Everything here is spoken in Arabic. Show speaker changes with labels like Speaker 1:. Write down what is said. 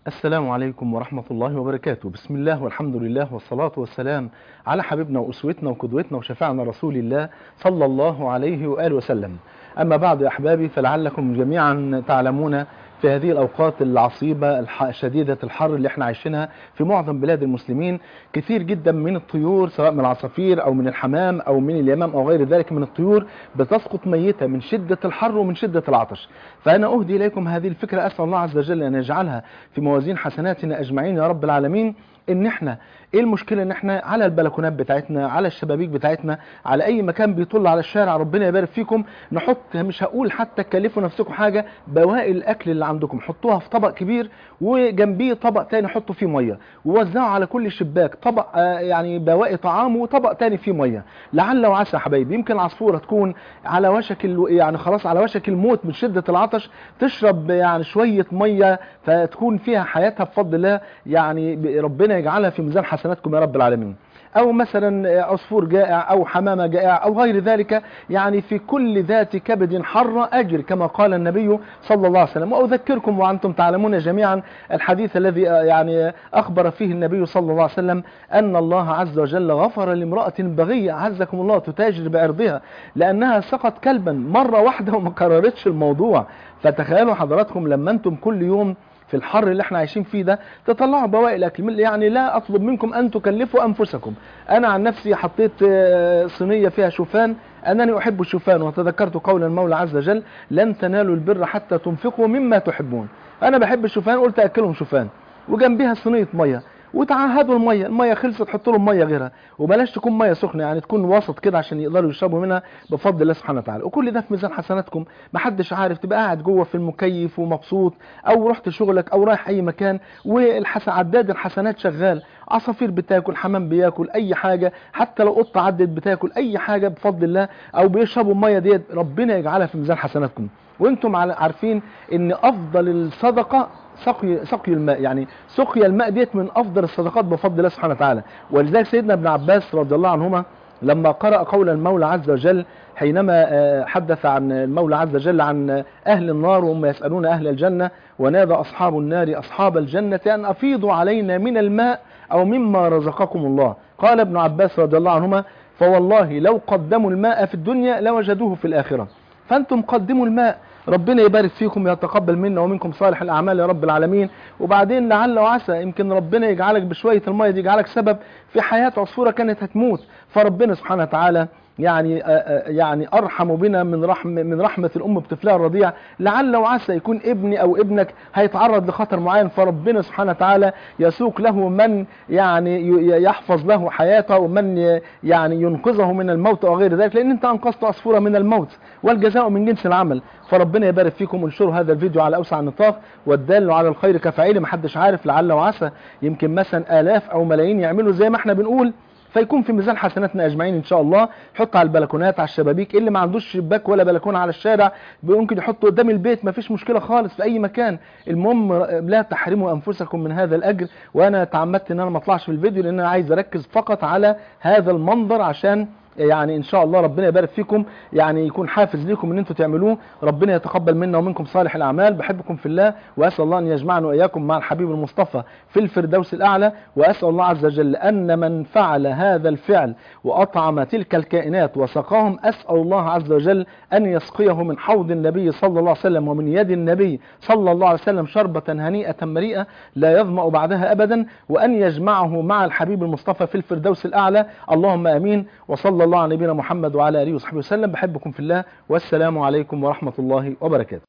Speaker 1: السلام عليكم ورحمة الله وبركاته. بسم الله والحمد لله والصلاة والسلام على حبيبنا وأسوتنا وقدوتنا وشفاعنا رسول الله صلى الله عليه وآله وسلم. أما بعد يا أحبابي، فلعلكم جميعا تعلمون في هذه الأوقات العصيبة شديدة الحر اللي احنا عايشينها في معظم بلاد المسلمين، كثير جدا من الطيور سواء من العصافير أو من الحمام أو من اليمام أو غير ذلك من الطيور بتسقط ميتة من شدة الحر ومن شدة العطش. فأنا أهدي إليكم هذه الفكرة، أسأل الله عز وجل أن يجعلها في موازين حسناتنا أجمعين يا رب العالمين. ان احنا ايه المشكله ان احنا على البلكونات بتاعتنا، على الشبابيك بتاعتنا، على اي مكان بيطل على الشارع، ربنا يبارك فيكم، نحط، مش هقول حتى تكلفوا نفسكم حاجه، بواقي الاكل اللي عندكم حطوها في طبق كبير وجنبيه طبق تاني حطوا فيه ميه، ووزعوا على كل شباك طبق يعني بواقي طعام وطبق تاني فيه ميه. لعل وعسى يا حبايبي يمكن العصفوره تكون على وشك يعني خلاص على وشك الموت من شده العطش، تشرب يعني شويه ميه فتكون فيها حياتها بفضل الله، يعني ربنا يجعلها في ميزان حسناتكم يا رب العالمين. او مثلا عصفور جائع او حمامه جائعه او غير ذلك، يعني في كل ذات كبد حر اجر كما قال النبي صلى الله عليه وسلم. واذكركم وانتم تعلمون جميعا الحديث الذي يعني اخبر فيه النبي صلى الله عليه وسلم ان الله عز وجل غفر لامراه بغيه عزكم الله تتاجر بعرضها لانها سقط كلبا مره واحده وما كررتش الموضوع. فتخيلوا حضراتكم لما انتم كل يوم في الحر اللي احنا عايشين فيه ده تطلعوا بواقي الاكل، يعني لا اطلب منكم ان تكلفوا انفسكم. انا عن نفسي حطيت صينيه فيها شوفان، انني احب الشوفان، وتذكرت قول المولى عز وجل لن تنالوا البر حتى تنفقوا مما تحبون. انا بحب الشوفان، قلت اكلهم شوفان وجنبها صينيه ميه، وتعهدوا الميه خلصت حط لهم ميه غيرها، وبلاش تكون ميه سخنه، يعني تكون وسط كده عشان يقدروا يشربوا منها بفضل الله سبحانه وتعالى. وكل ده في ميزان حسناتكم، محدش عارف، تبقى قاعد جوه في المكيف ومبسوط، او رحت شغلك او رايح اي مكان عداد الحسنات شغال، عصافير بتاكل، حمام بياكل، اي حاجه، حتى لو قطه عدت بتاكل اي حاجه بفضل الله، او بيشربوا الميه ديت، ربنا يجعلها في ميزان حسناتكم. وانتم عارفين ان افضل الصدقه سقي الماء، يعني سقيا الماء ديت من افضل الصدقات بفضل الله سبحانه وتعالى. ولذلك سيدنا ابن عباس رضي الله عنهما لما قرأ قول المولى عز وجل حينما حدث عن المولى عز وجل عن اهل النار وهم يسألون اهل الجنة، ونادى اصحاب النار اصحاب الجنة ان افيضوا علينا من الماء او مما رزقكم الله، قال ابن عباس رضي الله عنهما فوالله لو قدموا الماء في الدنيا لوجدوه في الاخرة. فانتم قدموا الماء، ربنا يبارك فيكم، يتقبل منا ومنكم صالح الاعمال يا رب العالمين. وبعدين لعل وعسى يمكن ربنا يجعلك بشويه الميه دي يجعلك سبب في حياه عصفوره كانت هتموت، فربنا سبحانه وتعالى يعني ارحم بنا من رحمه الام بطفلها الرضيع. لعل وعسى يكون ابني او ابنك هيتعرض لخطر معين، فربنا سبحانه وتعالى يسوق له من يعني يحفظ له حياته، ومن يعني ينقذه من الموت او غير ذلك، لان انت انقذت عصفوره من الموت والجزاء من جنس العمل. فربنا يبارك فيكم، انشروا هذا الفيديو على اوسع النطاق، والدال على الخير كفاعله، محدش عارف، لعل وعسى يمكن مثلا الاف او ملايين يعملوا زي ما احنا بنقول، فيكون في ميزان حسناتنا اجمعين ان شاء الله. حط على البلكونات، على الشبابيك، اللي ما عندوش شباك ولا بلكونه على الشارع ممكن يحط قدام البيت، ما فيش مشكله خالص، في اي مكان. المهم لا تحرموا انفسكم من هذا الاجر. وانا تعمدت ان انا ما اطلعش في الفيديو لان انا عايز اركز فقط على هذا المنظر، عشان يعني ان شاء الله ربنا يبارك فيكم، يعني يكون حافز لكم ان انتم تعملوه. ربنا يتقبل منا ومنكم صالح الاعمال. بحبكم في الله، واسال الله ان يجمعنا واياكم مع الحبيب المصطفى في الفردوس الاعلى. واسال الله عز وجل ان من فعل هذا الفعل واطعم تلك الكائنات وسقاهم، اسال الله عز وجل ان يسقيه من حوض النبي صلى الله عليه وسلم ومن يد النبي صلى الله عليه وسلم شربة هنيئة مريئة لا يظمأ بعدها ابدا، وان يجمعه مع الحبيب المصطفى في الفردوس الاعلى. اللهم امين. وصلى الله على نبينا محمد وعلى اله وصحبه وسلم. بحبكم في الله، والسلام عليكم ورحمة الله وبركاته.